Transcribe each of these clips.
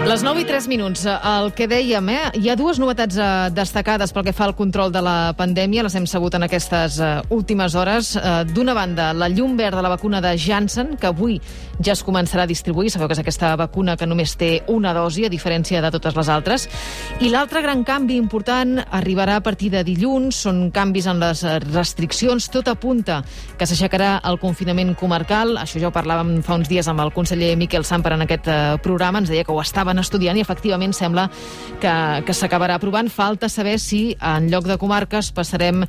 Les 9:03. El que dèiem, hi ha dues novetats destacades pel que fa al control de la pandèmia, les hem sabut en aquestes últimes hores. D'una banda, la llum verda de la vacuna de Janssen, que avui ja es començarà a distribuir. Sabeu que és aquesta vacuna que només té una dosi, a diferència de totes les altres. I l'altre gran canvi important arribarà a partir de dilluns. Són canvis en les restriccions. Tot apunta que s'aixecarà el confinament comarcal. Això ja ho parlàvem fa uns dies amb el conseller Miquel Samper en aquest programa. Ens deia que ho estaven estudiant i efectivament sembla que s'acabarà aprovant. Falta saber si en lloc de comarques passarem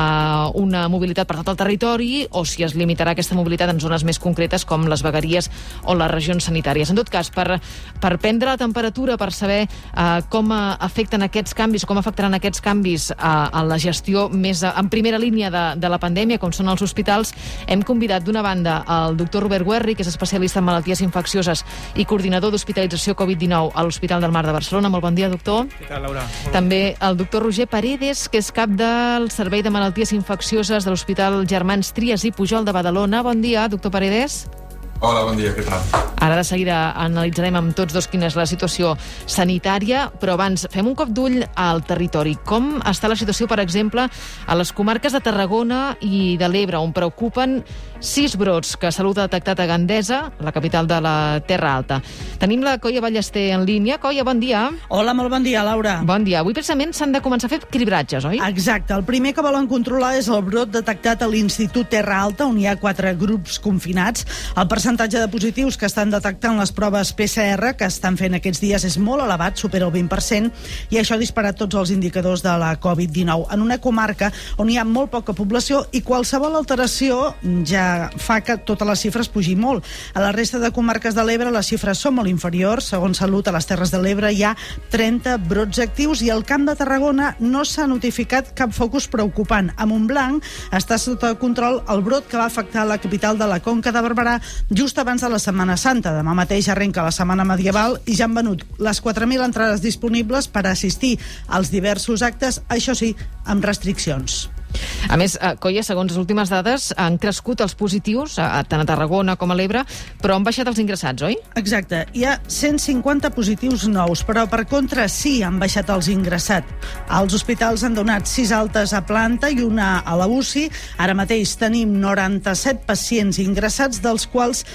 a una mobilitat per tot el territori o si es limitarà aquesta mobilitat en zones més concretes com les vegueries o les regions sanitàries. En tot cas, per prendre la temperatura, per saber com afecten aquests canvis o com afectaran aquests canvis a la gestió més en primera línia de la pandèmia, com són els hospitals, hem convidat d'una banda el doctor Robert Guerri, que és especialista en malalties infeccioses i coordinador d'hospitalització Covid-19 a l'Hospital del Mar de Barcelona. Molt bon dia, doctor. Què tal, Laura? També el doctor Roger Paredes, que és cap del Servei de Malalties Infeccioses de l'Hospital Germans Trias i Pujol de Badalona. Bon dia, doctor Paredes. Hola, bon dia, què tal? Ara de seguida analitzarem amb tots dos quina és la situació sanitària, però abans fem un cop d'ull al territori. Com està la situació, per exemple, a les comarques de Tarragona i de l'Ebre, on preocupen 6 brots que Salut ha detectat a Gandesa, la capital de la Terra Alta. Tenim la Coia Ballester en línia. Coia, bon dia. Hola, molt bon dia, Laura. Bon dia. Avui precisament s'han de començar a fer cribratges, oi? Exacte. El primer que volen controlar és el brot detectat a l'Institut Terra Alta, on hi ha 4 grups confinats. El percentatge de positius que estan detectant les proves PCR que estan fent aquests dies és molt elevat, supera el 20%, i això ha disparat tots els indicadors de la Covid-19 en una comarca on hi ha molt poca població i qualsevol alteració ja fa que totes les xifres pugin molt. A la resta de comarques de l'Ebre les xifres són molt inferiors. Segons Salut, a les Terres de l'Ebre hi ha 30 brots actius i al Camp de Tarragona no s'ha notificat cap focus preocupant. A Montblanc està sota control el brot que va afectar la capital de la Conca de Barberà just abans de la Setmana Santa. Demà mateix arrenca la Setmana Medieval i ja han venut les 4.000 entrades disponibles per assistir als diversos actes, això sí, amb restriccions. A més, Coia, segons les últimes dades, han crescut els positius, tant a Tarragona com a l'Ebre, però han baixat els ingressats, oi? Exacte. Hi ha 150 positius nous, però per contra sí han baixat els ingressats. Els hospitals han donat 6 altes a planta i una a la UCI. Ara mateix tenim 97 pacients ingressats, dels quals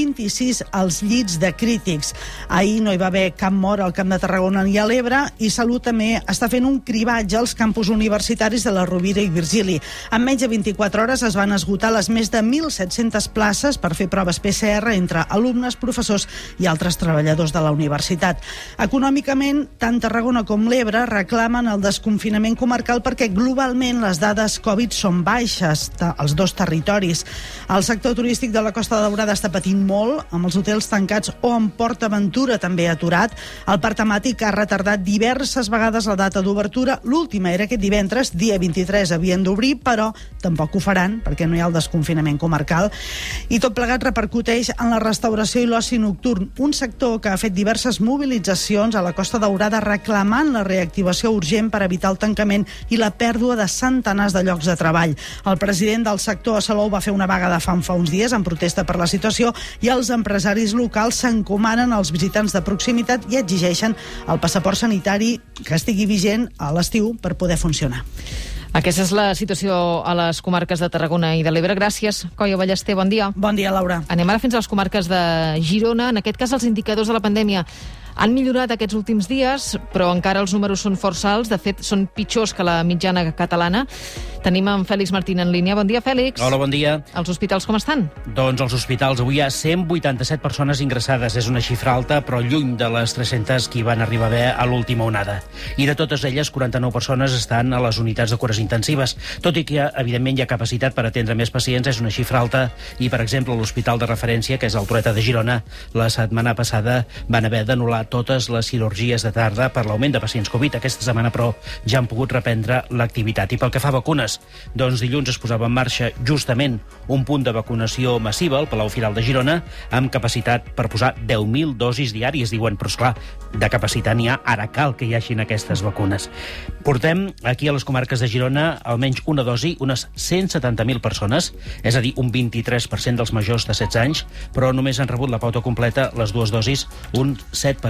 26 als llits de crítics. Ahir no hi va haver cap mort al Camp de Tarragona ni a l'Ebre i Salut també està fent un cribatge als campus universitaris de la Rovira i Virgili. En menys de 24 hores es van esgotar les més de 1.700 places per fer proves PCR entre alumnes, professors i altres treballadors de la universitat. Econòmicament, tant Tarragona com l'Ebre reclamen el desconfinament comarcal perquè globalment les dades Covid són baixes als dos territoris. El sector turístic de la Costa Daurada està patint molt, amb els hotels tancats o amb Port Aventura també aturat. El parc temàtic ha retardat diverses vegades la data d'obertura. L'última era aquest divendres, dia 23, havien d'obrir, però tampoc ho faran perquè no hi ha el desconfinament comarcal. I tot plegat repercuteix en la restauració i l'oci nocturn, un sector que ha fet diverses mobilitzacions a la Costa Daurada reclamant la reactivació urgent per evitar el tancament i la pèrdua de centenars de llocs de treball. El president del sector a Salou va fer una vaga de fam fa uns dies en protesta per la situació i els empresaris locals s'encomanen als visitants de proximitat i exigeixen el passaport sanitari que estigui vigent a l'estiu per poder funcionar. Aquesta és la situació a les comarques de Tarragona i de l'Ebre. Gràcies, Coia Ballester. Bon dia. Bon dia, Laura. Anem ara fins a les comarques de Girona. En aquest cas, els indicadors de la pandèmia han millorat aquests últims dies, però encara els números són força alts. De fet, són pitjors que la mitjana catalana. Tenim en Fèlix Martín en línia. Bon dia, Fèlix. Hola, bon dia. Els hospitals com estan? Doncs els hospitals avui hi ha 187 persones ingressades. És una xifra alta, però lluny de les 300 que hi van arribar a haver a l'última onada. I de totes elles, 49 persones estan a les unitats de cures intensives. Tot i que, evidentment, hi ha capacitat per atendre més pacients, és una xifra alta. I, per exemple, l'hospital de referència, que és el Trueta de Girona, la setmana passada van haver d'anul·lar totes les cirurgies de tarda per l'augment de pacients Covid. Aquesta setmana, però, ja han pogut reprendre l'activitat. I pel que fa a vacunes, doncs dilluns es posava en marxa justament un punt de vacunació massiva al Palau Firal de Girona amb capacitat per posar 10.000 dosis diàries. Diuen, però esclar, de capacitat n'hi ha, ara cal que hi hagin aquestes vacunes. Portem aquí a les comarques de Girona almenys una dosi, unes 170.000 persones, és a dir, un 23% dels majors de 16 anys, però només han rebut la pauta completa, les dues dosis, un 7%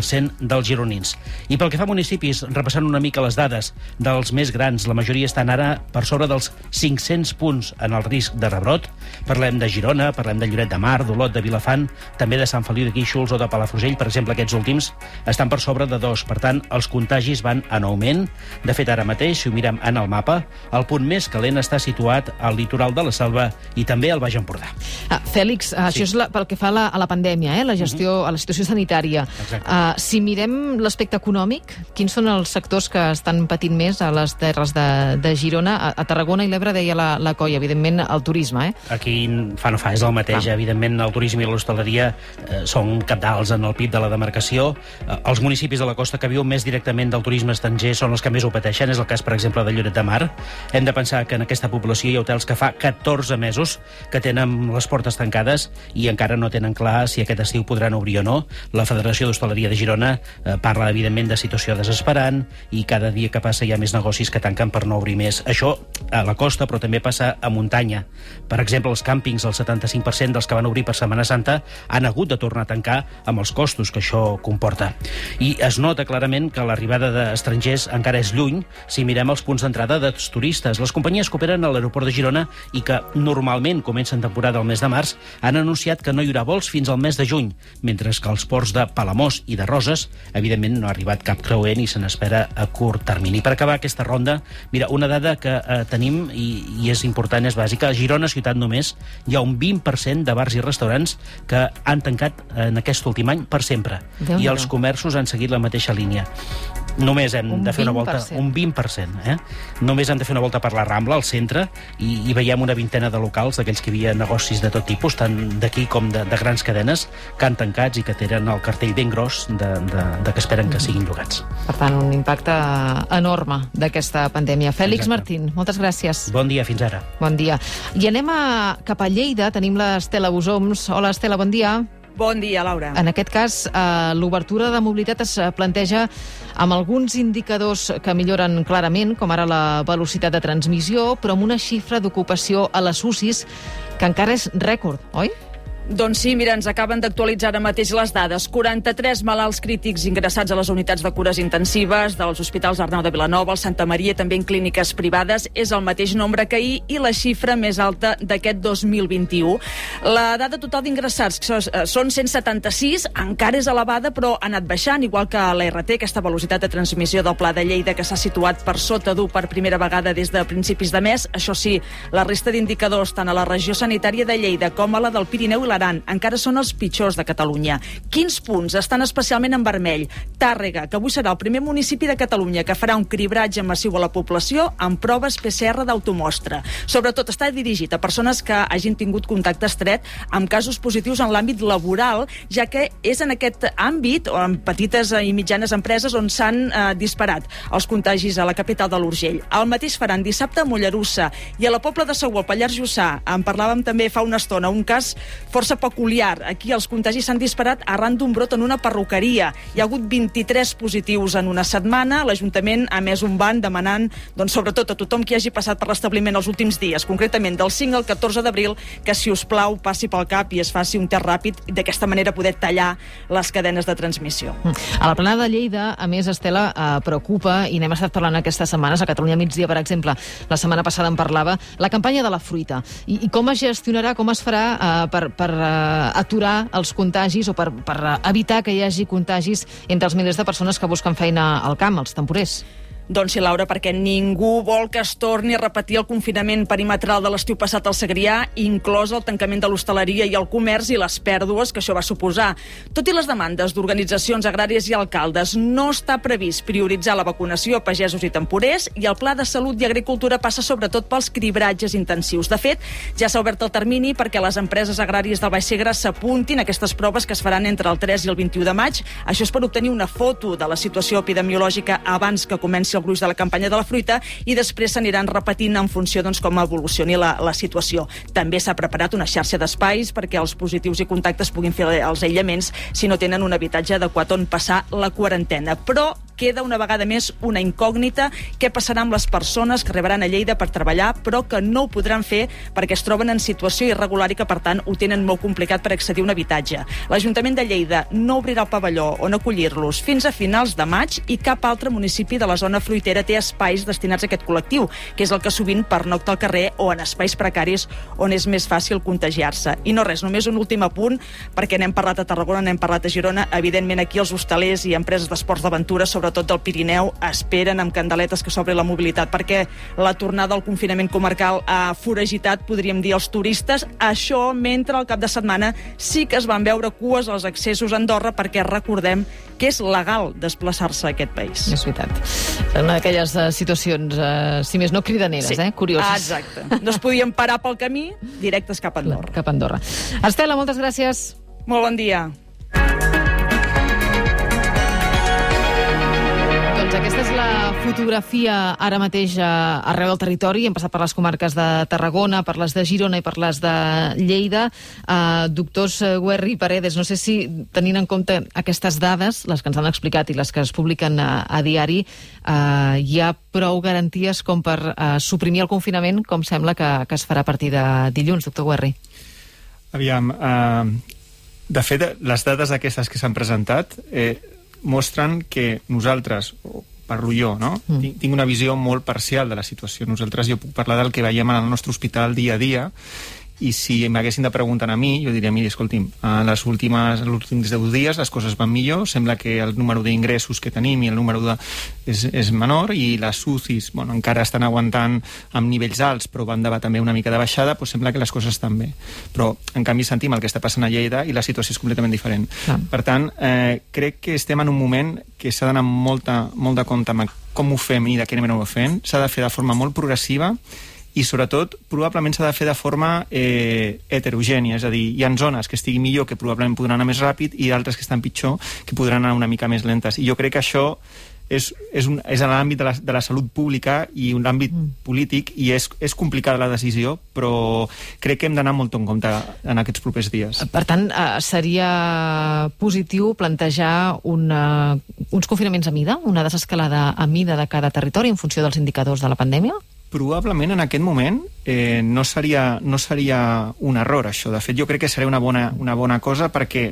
30% dels gironins. I pel que fa a municipis, repassant una mica les dades dels més grans, la majoria estan ara per sobre dels 500 punts en el risc de rebrot. Parlem de Girona, parlem de Lloret de Mar, d'Olot, de Vilafant, també de Sant Feliu de Guíxols o de Palafrugell, per exemple, aquests últims estan per sobre de 2. Per tant, els contagis van en augment. De fet, ara mateix, si ho mirem en el mapa, el punt més calent està situat al litoral de la Selva i també al Baix Empordà. Fèlix, això és pel que fa a la pandèmia, la gestió, a la situació sanitària. Si mirem l'aspecte econòmic, quins són els sectors que estan patint més a les terres de Girona? A Tarragona i l'Ebre deia la colla, evidentment, el turisme. Aquí fa no fa, és el mateix. Evidentment, el turisme i l'hostaleria són cabdals en el PIB de la demarcació. Els municipis de la costa que viuen més directament del turisme estranger són els que més ho pateixen. És el cas, per exemple, de Lloret de Mar. Hem de pensar que en aquesta població hi ha hotels que fa 14 mesos que tenen les portes tancades i encara no tenen clar si aquest estiu podran obrir o no. La Federació d'Hostaleria de Girona parla, evidentment, de situació desesperant i cada dia que passa hi ha més negocis que tanquen per no obrir més. Això a la costa, però també passa a muntanya. Per exemple, els càmpings, el 75% dels que van obrir per Setmana Santa han hagut de tornar a tancar amb els costos que això comporta. I es nota clarament que l'arribada d'estrangers encara és lluny si mirem els punts d'entrada dels turistes. Les companyies que operen a l'aeroport de Girona i que normalment comencen temporada al mes de març han anunciat que no hi haurà vols fins al mes de juny, mentre que als ports de Palamós i de Roses, evidentment, no ha arribat cap creuer ni se n'espera a curt termini. Per acabar aquesta ronda, mira, una dada que tenim i és important, és bàsica. A Girona ciutat només hi ha un 20% de bars i restaurants que han tancat en aquest últim any per sempre. I els comerços han seguit la mateixa línia. Només hem de fer una volta... Un 20%. Només hem de fer una volta per la Rambla, al centre, i veiem una vintena de locals, d'aquells que hi havia negocis de tot tipus, tant d'aquí com de grans cadenes, que han tancats i que tenen el cartell ben gros de que esperen que siguin llogats. Per tant, un impacte enorme d'aquesta pandèmia. Fèlix Martín, moltes gràcies. Bon dia, fins ara. Bon dia. I anem cap a Lleida, tenim l'Estela Busoms. Hola, Estela, bon dia. Bon dia, Laura. En aquest cas, l'obertura de mobilitat es planteja amb alguns indicadors que milloren clarament, com ara la velocitat de transmissió, però amb una xifra d'ocupació a les UCIs que encara és rècord, oi? Doncs sí, mira, ens acaben d'actualitzar ara mateix les dades. 43 malalts crítics ingressats a les unitats de cures intensives dels hospitals Arnau de Vilanova, el Santa Maria, també en clíniques privades. És el mateix nombre que ahir i la xifra més alta d'aquest 2021. La dada total d'ingressats són 176, encara és elevada, però ha anat baixant, igual que la RT, aquesta velocitat de transmissió del Pla de Lleida, que s'ha situat per sota d'1 per primera vegada des de principis de mes. Això sí, la resta d'indicadors, tant a la regió sanitària de Lleida com a la del Pirineu i l'Aran, encara són els pitjors de Catalunya. Quins punts estan especialment en vermell? Tàrrega, que avui serà el primer municipi de Catalunya que farà un cribratge massiu a la població amb proves PCR d'automostra. Sobretot està dirigit a persones que hagin tingut contacte estret amb casos positius en l'àmbit laboral, ja que és en aquest àmbit, o en petites i mitjanes empreses, on s'han disparat els contagis a la capital de l'Urgell. El mateix faran dissabte a Mollerussa i a la Pobla de Segur, al Pallars Jussà. En parlàvem també fa una estona, un cas força peculiar. Aquí els contagis s'han disparat arran d'un brot en una perruqueria. Hi ha hagut 23 positius en una setmana. L'Ajuntament ha emès un ban demanant, doncs, sobretot a tothom qui hagi passat per l'establiment els últims dies, concretament del 5 al 14 d'abril, que, si us plau, passi pel CAP i es faci un test ràpid i d'aquesta manera poder tallar les cadenes de transmissió. A la Plana de Lleida, a més, Estela, preocupa, i n'hem estat parlant aquestes setmanes, a Catalunya Migdia, per exemple, la setmana passada en parlava, la campanya de la fruita. I com es gestionarà, com es farà per aturar els contagis o per evitar que hi hagi contagis entre els milers de persones que busquen feina al camp, els temporers? Doncs sí, Laura, perquè ningú vol que es torni a repetir el confinament perimetral de l'estiu passat al Segrià, inclòs el tancament de l'hostaleria i el comerç i les pèrdues que això va suposar. Tot i les demandes d'organitzacions agràries i alcaldes, no està previst prioritzar la vacunació a pagesos i temporers, i el Pla de Salut i Agricultura passa sobretot pels cribratges intensius. De fet, ja s'ha obert el termini perquè les empreses agràries del Baix Segre s'apuntin a aquestes proves que es faran entre el 3 i el 21 de maig. Això és per obtenir una foto de la situació epidemiològica abans que comenci el gruix de la campanya de la fruita, i després s'aniran repetint en funció, doncs, com evolucioni la situació. També s'ha preparat una xarxa d'espais perquè els positius i contactes puguin fer els aïllaments si no tenen un habitatge adequat on passar la quarantena. Però queda una vegada més una incògnita. Què passarà amb les persones que arribaran a Lleida per treballar, però que no ho podran fer perquè es troben en situació irregular i que, per tant, ho tenen molt complicat per accedir a un habitatge. L'Ajuntament de Lleida no obrirà el pavelló on acollir-los fins a finals de maig i cap altre municipi de la zona fruitera té espais destinats a aquest col·lectiu, que és el que sovint pernocta al carrer o en espais precaris on és més fàcil contagiar-se. I no res, només un últim apunt, perquè n'hem parlat a Tarragona, n'hem parlat a Girona. Evidentment, aquí els hostalers i empreses d'esports d'aventura, sobretot del Pirineu, esperen amb candeletes que s'obri la mobilitat, perquè la tornada al confinament comarcal ha foragitat, podríem dir, els turistes. Això mentre al cap de setmana sí que es van veure cues als accessos a Andorra, perquè recordem que és legal desplaçar-se a aquest país. És veritat. Una d'aquelles situacions, si més no, cridaneres, sí. Curioses. Exacte. No es podien parar pel camí, directes cap a Andorra. Cap a Andorra. Estela, moltes gràcies. Molt bon dia. Doncs aquesta és la fotografia ara mateix arreu del territori. Hem passat per les comarques de Tarragona, per les de Girona i per les de Lleida. Doctors Güerri i Paredes, no sé si, tenint en compte aquestes dades, les que ens han explicat i les que es publiquen a diari, hi ha prou garanties com per suprimir el confinament, com sembla que es farà a partir de dilluns, doctor Güerri? Aviam, de fet, les dades aquestes que s'han presentat mostren que nosaltres, parlo jo, no? Tinc una visió molt parcial de la situació. Jo puc parlar del que veiem al nostre hospital dia a dia, i si m'haguessin de preguntar a mi, jo diria, miri, escolti'm, els últims 10 dies les coses van millor, sembla que el número d'ingressos que tenim i el número és menor, i les UCIs, bueno, encara estan aguantant amb nivells alts, però van també una mica de baixada, doncs sembla que les coses estan bé. Però, en canvi, sentim el que està passant a Lleida i la situació és completament diferent. Per tant, crec que estem en un moment que s'ha d'anar molt de compte amb com ho fem i de quina manera ho fem. S'ha de fer de forma molt progressiva, i sobretot probablement s'ha de fer de forma heterogènia, és a dir, hi ha zones que estiguin millor, que probablement podran anar més ràpid, i d'altres que estan pitjor, que podran anar una mica més lentes. I jo crec que això és en l'àmbit de la salut pública i un àmbit polític, i és complicada la decisió, però crec que hem d'anar molt en compte en aquests propers dies. Per tant, seria positiu plantejar uns confinaments a mida, una desescalada a mida de cada territori en funció dels indicadors de la pandèmia? Probablement en aquest moment no seria un error, això. De fet, jo crec que seria una bona cosa, perquè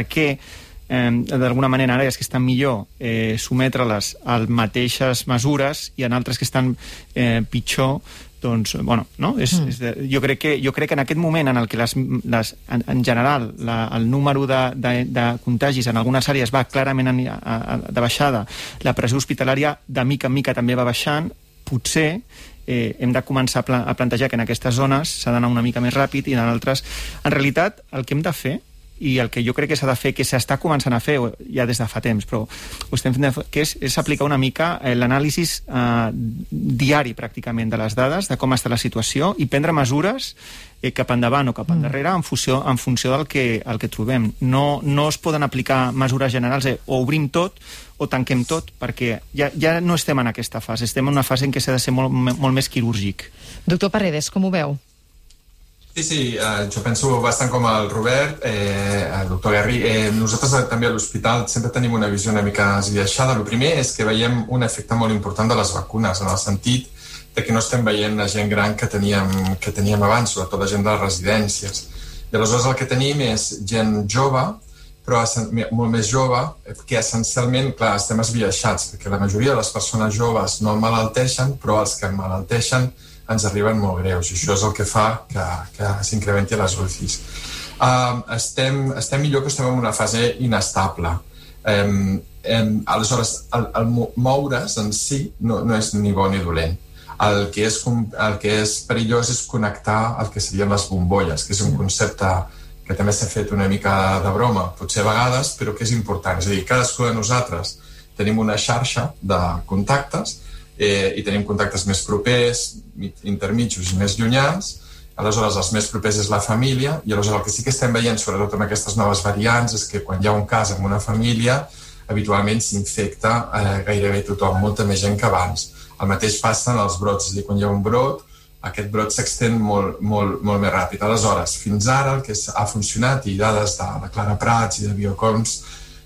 d'alguna manera ara, que estan millor, sometre-les a mateixes mesures, i en altres que estan pitjor, doncs, bueno, no? Jo crec que en aquest moment en el que en general el número de contagis en algunes àrees va clarament de baixada, la pressió hospitalària de mica en mica també va baixant, potser hem de començar a plantejar que en aquestes zones s'ha d'anar una mica més ràpid, i en altres, en realitat, el que hem de fer, i el que jo crec que s'ha de fer, que s'està començant a fer ja des de fa temps, però ho estem fent, que és aplicar una mica l'anàlisi diari pràcticament de les dades, de com està la situació, i prendre mesures cap endavant o cap endarrere en funció del que trobem. No es poden aplicar mesures generals, o obrim tot o tanquem tot, perquè ja no estem en aquesta fase, estem en una fase en què s'ha de ser molt més quirúrgic. Doctor Paredes, com ho veu? Sí, jo penso bastant com el Robert, el doctor Güerri. Nosaltres també a l'hospital sempre tenim una visió una mica esbiaixada. El primer és que veiem un efecte molt important de les vacunes, en el sentit de que no estem veient la gent gran que teníem abans, sobretot la gent de les residències. I aleshores el que tenim és gent jove, però molt més jove, que essencialment, clar, estem esbiaixats, perquè la majoria de les persones joves no emmalalteixen, però els que emmalalteixen ens arriben molt greus, i això és el que fa que s'incrementi les UCIs. Estem millor, que estem en una fase inestable. Aleshores, el moure's en si no és ni bo ni dolent. El que és perillós és connectar el que serien les bombolles, que és un concepte que també s'ha fet una mica de broma, potser a vegades, però que és important. És a dir, cadascú de nosaltres tenim una xarxa de contactes, i tenim contactes més propers, intermitjos i més llunyans. Aleshores, els més propers és la família, i aleshores el que sí que estem veient, sobretot amb aquestes noves variants, és que quan hi ha un cas en una família, habitualment s'infecta gairebé tothom, molta més gent que abans. El mateix passa en els brots, és a dir, quan hi ha un brot, aquest brot s'extén molt més ràpid. Aleshores, fins ara el que ha funcionat, i dades de la Clara Prats i de Biocoms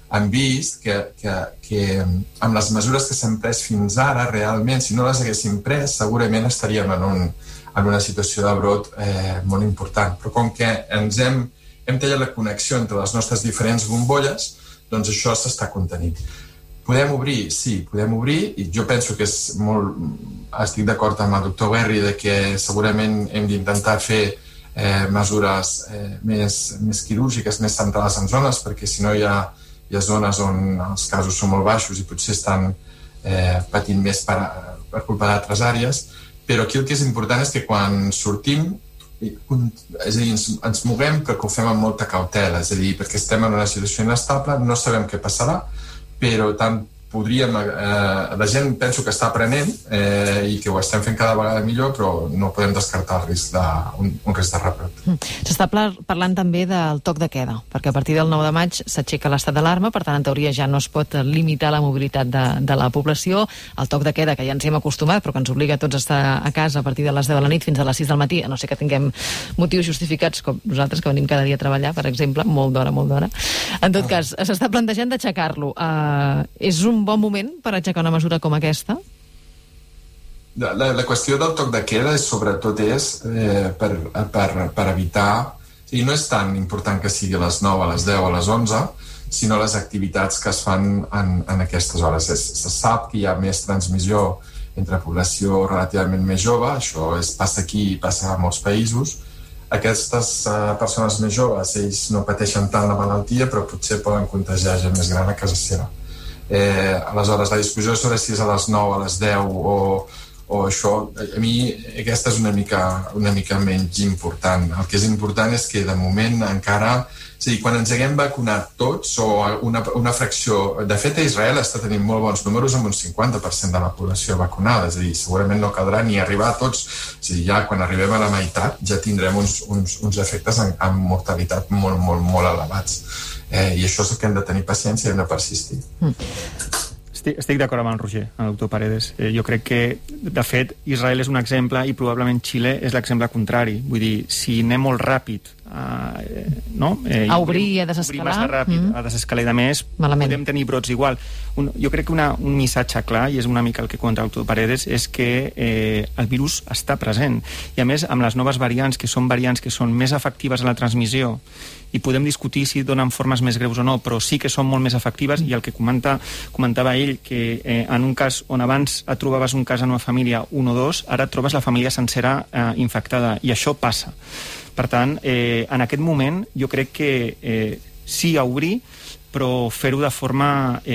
han vist que amb les mesures que s'han pres fins ara, realment, si no les haguéssim pres, segurament estaríem en una situació de brot molt important. Però com que hem tallat la connexió entre les nostres diferents bombolles, doncs això s'està contenint. Podem obrir? Sí, podem obrir, i jo penso que estic d'acord amb el doctor Guerri de que segurament hem d'intentar fer mesures més quirúrgiques, més centrades en zones, perquè si no hi ha zones on els casos són molt baixos i potser estan patint més per culpa d'altres àrees, però aquí el que és important és que quan sortim, és a dir, ens moguem però que ho fem amb molta cautela, és a dir, perquè estem en una situació inestable, no sabem què passarà, però tant la gent penso que està aprenent i que ho estem fent cada vegada millor, però no podem descartar el risc un risc de rebrot. S'està parlant també del toc de queda, perquè a partir del 9 de maig s'aixeca l'estat d'alarma, per tant, en teoria ja no es pot limitar la mobilitat de la població. El toc de queda, que ja ens hi hem acostumat, però que ens obliga a tots a estar a casa a partir de les 10 de la nit fins a les 6 del matí, a no ser que tinguem motius justificats, com nosaltres, que venim cada dia a treballar, per exemple, molt d'hora. En tot cas, s'està plantejant d'aixecar-lo. És un bon moment per aixecar una mesura com aquesta? La qüestió del toc de queda sobretot és per evitar... O sigui, no és tan important que sigui a les 9, a les 10 o a les 11, sinó les activitats que es fan en aquestes hores. Se sap que hi ha més transmissió entre població relativament més jove, això passa aquí i passa a molts països. Aquestes persones més joves, ells no pateixen tant la malaltia, però potser poden contagiar gent més gran a casa seva. Aleshores, la discussió sobre si és a les 9, a les 10 o això, a mi aquesta és una mica menys important. El que és important és que de moment encara, és a dir, quan ens haguem vacunat tots o una fracció, de fet a Israel està tenint molt bons números amb un 50% de la població vacunada, és a dir, segurament no caldrà ni arribar a tots, és a dir, ja quan arribem a la meitat ja tindrem uns efectes amb mortalitat molt, molt, molt elevats. I això és el que hem de tenir paciència i hem de persistir. Estic d'acord amb el Roger, amb el doctor Paredes. Jo crec que, de fet, Israel és un exemple i probablement Xile és l'exemple contrari. Vull dir, si anem molt ràpid a obrir i a desescalar, obrir massa ràpid, a desescalar i de més, podem tenir brots igual. Jo crec que un missatge clar, i és una mica el que conta el doctor Paredes, és que el virus està present. I a més, amb les noves variants, que són variants que són més efectives en la transmissió, i podem discutir si donen formes més greus o no, però sí que són molt més efectives, i el que comentava ell, que en un cas on abans et trobaves un cas en una família 1 o 2, ara et trobes la família sencera infectada, i això passa. Per tant, en aquest moment jo crec que sí a obrir, però fer-ho de forma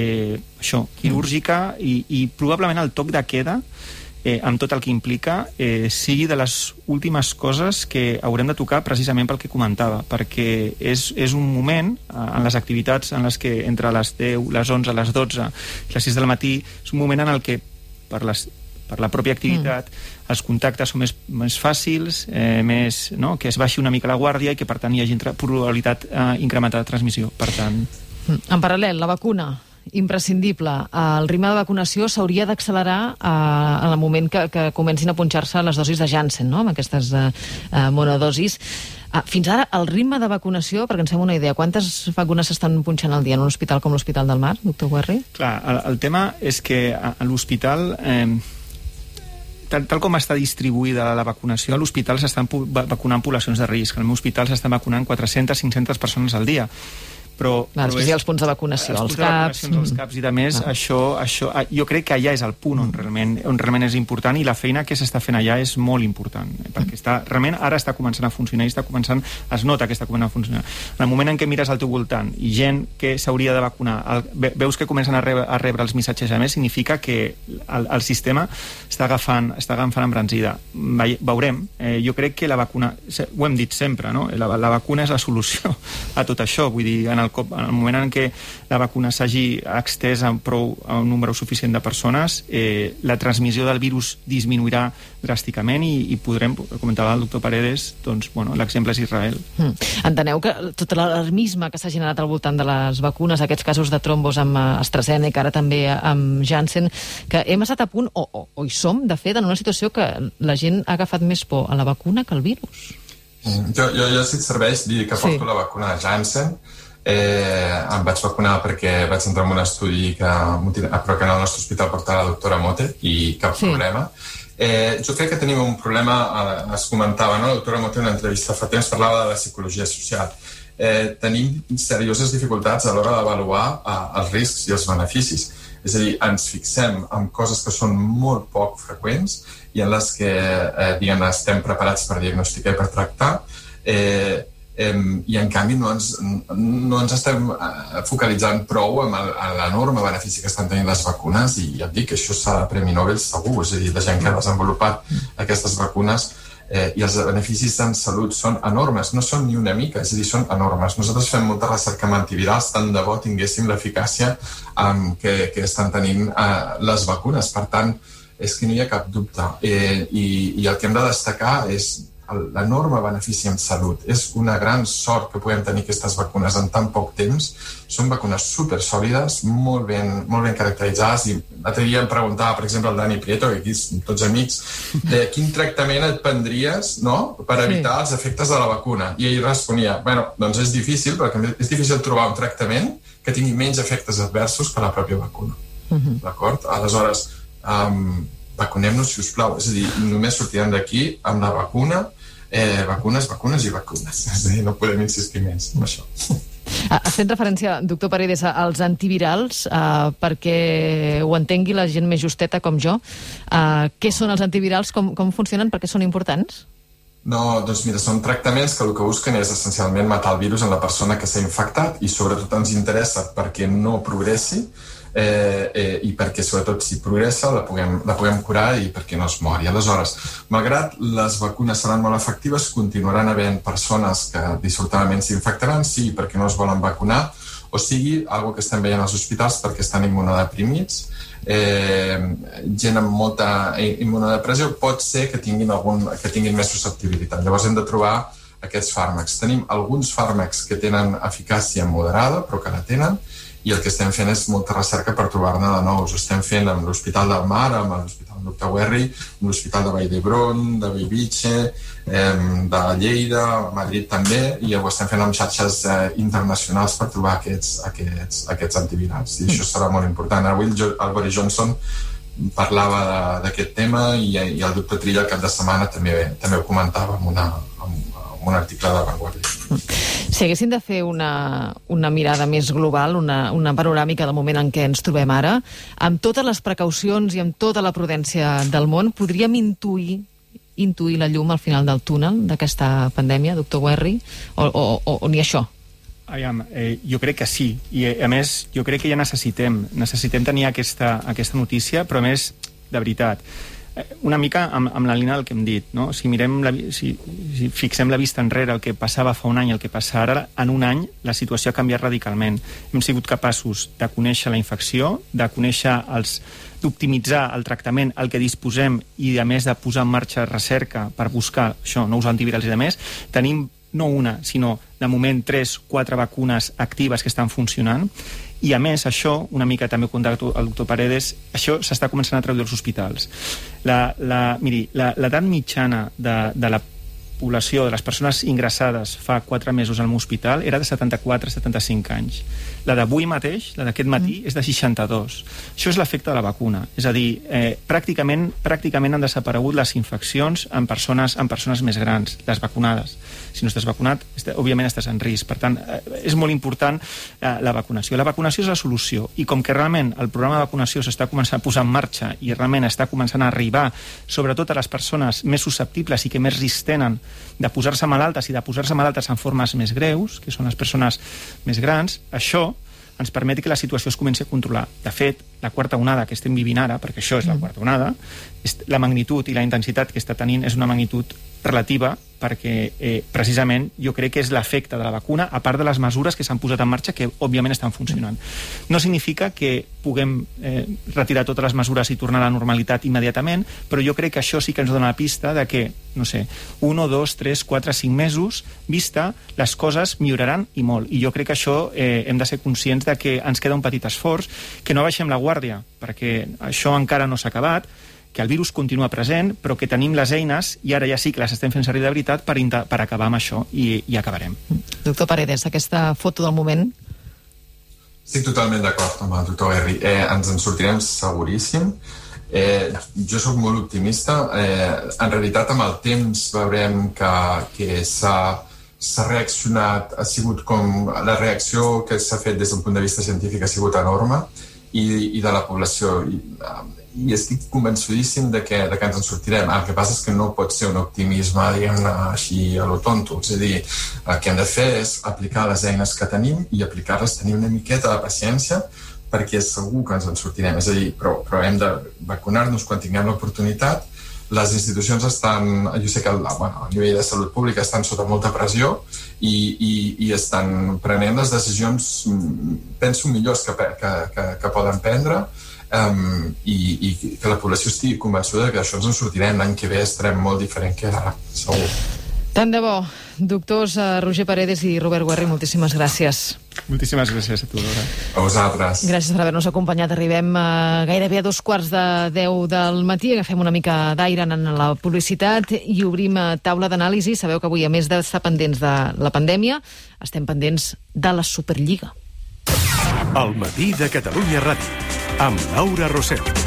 quirúrgica i probablement el toc de queda, amb tot el que implica, sigui de les últimes coses que haurem de tocar precisament pel que comentava, perquè és un moment, en les activitats en les que entre les 10, les 11, les 12 i les 6 del matí, és un moment en el que per la pròpia activitat els contactes són més fàcils, que es baixi una mica la guàrdia i que per tant hi hagi probabilitat incrementada de transmissió. Per tant... En paral·lel, la vacuna, imprescindible. El ritme de vacunació s'hauria d'accelerar en el moment que comencin a punxar-se les dosis de Janssen, amb aquestes monodosis. Fins ara, el ritme de vacunació, perquè ens fem una idea, quantes vacunes s'estan punxant al dia en un hospital com l'Hospital del Mar, doctor Guerri? Clar, el tema és que a l'hospital... Tal com està distribuïda la vacunació, a l'hospital s'estan vacunant poblacions de risc. Al meu hospital s'estan vacunant 400-500 persones al dia. Però és els punts de vacunació, els CAPs i de més, això jo crec que allà és el punt on realment és important, i la feina que s'està fent allà és molt important, perquè realment ara està començant a funcionar, i es nota que està començant a funcionar. En el moment en què mires al teu voltant i gent que s'hauria de vacunar, veus que comencen a rebre els missatges a més, significa que el sistema està agafant embranzida. Veurem. Jo crec que la vacuna, ho hem dit sempre, no? La vacuna és la solució a tot això. Vull dir, en el moment en què la vacuna s'hagi extès a un número suficient de persones, la transmissió del virus disminuirà dràsticament i podrem, comentava el doctor Paredes, doncs, l'exemple és Israel. Enteneu que tot l'alarmisme que s'ha generat al voltant de les vacunes, aquests casos de trombos amb AstraZeneca, ara també amb Janssen, que hem estat a punt, o hi som, de fet, en una situació que la gent ha agafat més por a la vacuna que al virus? Jo si et serveix dir que porto la vacuna de Janssen, Em vaig vacunar perquè vaig entrar en un estudi però que en el nostre hospital portava la doctora Mote i cap problema. Jo crec que tenim un problema, es comentava, no? La doctora Mote en una entrevista fa temps parlava de la psicologia social. Tenim serioses dificultats a l'hora d'avaluar els riscs i els beneficis. És a dir, ens fixem en coses que són molt poc freqüents i en les que estem preparats per diagnosticar i per tractar, i en canvi no ens estem focalitzant prou en l'enorme benefici que estan tenint les vacunes, i ja et dic que això s'ha de Premi Nobel segur. És a dir, la gent que ha desenvolupat aquestes vacunes i els beneficis en salut són enormes, no són ni una mica, és a dir, són enormes. Nosaltres fem molta recerca amb antivirals, tant de bo tinguéssim l'eficàcia que estan tenint les vacunes. Per tant, és que no hi ha cap dubte. I el que hem de destacar és l'enorme benefici en salut. És una gran sort que puguem tenir aquestes vacunes en tan poc temps. Són vacunes supersòlides, molt ben caracteritzades, i l'altre dia em preguntava, per exemple, el Dani Prieto, que aquí som tots amics, de quin tractament et prendries, no?, per evitar els efectes de la vacuna. I ell responia, bueno, doncs és difícil, perquè és difícil trobar un tractament que tingui menys efectes adversos que la pròpia vacuna. D'acord? Aleshores, vacunem-nos, si us plau. És a dir, només sortirem d'aquí amb la vacuna, vacunes i vacunes. És a dir, no podem insistir més en això. Has fet referència, doctor Paredes, als antivirals, perquè ho entengui la gent més justeta com jo. Què són els antivirals? Com funcionen? Per què són importants? No, doncs mira, són tractaments que el que busquen és essencialment matar el virus en la persona que s'ha infectat, i sobretot ens interessa perquè no progressi, i perquè sobretot si progressa la puguem curar i perquè no es mori. Aleshores, malgrat les vacunes seran molt efectives, continuaran havent persones que dissortadament s'infectaran, sigui perquè no es volen vacunar, o sigui, algo que estem veient als hospitals perquè estan immunodeprimits. Gent amb molta immunodepressió pot ser que tinguin més susceptibilitat. Llavors hem de trobar aquests fàrmacs. Tenim alguns fàrmacs que tenen eficàcia moderada, però que la tenen, i el que estem fent és molta recerca per trobar-ne de nous. Ho estem fent amb l'Hospital del Mar, amb l'Hospital Dr. Werri, amb l'Hospital de Vall d'Hebron, de Bellvitge, de Lleida, a Madrid també, i ho estem fent amb xarxes internacionals per trobar aquests antivirals. I això serà molt important. Avui el Boris Johnson parlava d'aquest tema, i el doctor Trilla el cap de setmana també ho comentava amb un article de Vanguardia. Si haguéssim de fer una mirada més global, una panoràmica del moment en què ens trobem ara, amb totes les precaucions i amb tota la prudència del món, podríem intuir la llum al final del túnel d'aquesta pandèmia, doctor Werri? O ni això? Jo crec que sí, i a més jo crec que ja necessitem tenir aquesta notícia, però a més, de veritat, una mica amb la línia del que hem dit, no? Si fixem la vista enrere, el que passava fa un any i el que passa ara, en un any la situació ha canviat radicalment. Hem sigut capaços de conèixer la infecció, d'optimitzar el tractament al que disposem, i a més de posar en marxa recerca per buscar nous antivirals i de més. Tenim no una, sinó de moment 3-4 vacunes actives que estan funcionant. I a més, això, una mica també ho contava el doctor Paredes, això s'està començant a traduir als hospitals. Miri, l'edat mitjana de la població, de les persones ingressades fa 4 mesos al meu hospital, era de 74-75 anys. La d'avui mateix, la d'aquest matí, és de 62. Això és l'efecte de la vacuna. És a dir, pràcticament han desaparegut les infeccions en persones més grans, les vacunades. Si no estàs vacunat, òbviament estàs en risc. Per tant, és molt important la vacunació. La vacunació és la solució, i com que realment el programa de vacunació s'està començant a posar en marxa i realment està començant a arribar sobretot a les persones més susceptibles i que més risc tenen de posar-se malaltes i de posar-se malaltes en formes més greus, que són les persones més grans, això ens permet que la situació es comenci a controlar. De fet, la quarta onada que estem vivint ara, perquè això és la quarta onada, la magnitud i la intensitat que està tenint és una magnitud relativa, perquè precisament jo crec que és l'efecte de la vacuna, a part de les mesures que s'han posat en marxa, que òbviament estan funcionant. No significa que puguem retirar totes les mesures i tornar a la normalitat immediatament, però jo crec que això sí que ens dona la pista de que, no sé, 1, 2, 3, 4, 5 mesos vista, les coses milloraran i molt. I jo crec que això hem de ser conscients de que ens queda un petit esforç, que no baixem la guàrdia, perquè això encara no s'ha acabat, que el virus continua present, però que tenim les eines, i ara ja sí que les estem fent servir de veritat, per acabar amb això, i acabarem. Doctor Paredes, aquesta foto del moment... Estic totalment d'acord amb el doctor Herri. Ens en sortirem seguríssim. Jo sóc molt optimista. En realitat, amb el temps veurem que s'ha reaccionat, ha sigut com... La reacció que s'ha fet des d'un punt de vista científic ha sigut enorme, i de la població. I estic convençudíssim de que ens en sortirem. El que passa és que no pot ser un optimisme, diguem-ne, així a lo tonto. És a dir, el que hem de fer és aplicar les eines que tenim i aplicar-les, tenir una miqueta de paciència, perquè segur que ens en sortirem. És a dir, però hem de vacunar-nos quan tinguem l'oportunitat. Les institucions estan, jo sé que a nivell de salut pública estan sota molta pressió i estan prenent les decisions, penso, millors que poden prendre, i que la població estigui convençuda que això ens en sortirem. L'any que ve estarem molt diferent que ara, segur. Tant de bo. Doctors Roger Paredes i Robert Guerri, moltíssimes gràcies. Moltíssimes gràcies a tu, Laura. A vosaltres. Gràcies per haver-nos acompanyat. Arribem gairebé a 2:45 del matí. Agafem una mica d'aire en la publicitat i obrim taula d'anàlisi. Sabeu que avui, a més d'estar pendents de la pandèmia, estem pendents de la Superliga. El matí de Catalunya Ràdio, amb Laura Rosell.